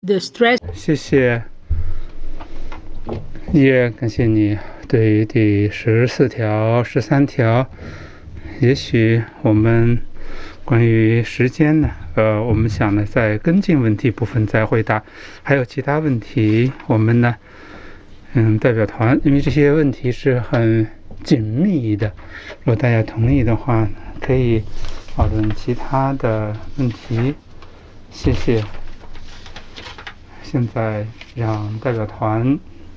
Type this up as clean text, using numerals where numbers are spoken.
The stress 谢谢，也感谢你对于第14条、13条，也许我们关于时间呢，我们想呢在跟进问题部分再回答，还有其他问题，我们呢，代表团，因为这些问题是很紧密的，如果大家同意的话，可以讨论其他的问题。谢谢。现在让代表团